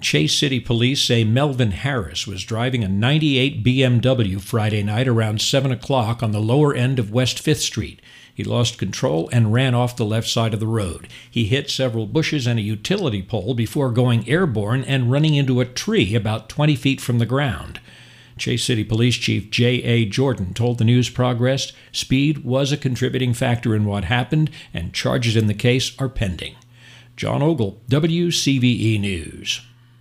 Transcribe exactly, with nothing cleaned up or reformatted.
Chase City police say Melvin Harris was driving a ninety-eight B M W Friday night around seven o'clock on the lower end of West fifth Street. He lost control and ran off the left side of the road. He hit several bushes and a utility pole before going airborne and running into a tree about twenty feet from the ground. Chase City Police Chief J A. Jordan told the News Progress speed was a contributing factor in what happened and charges in the case are pending. John Ogle, W C V E News.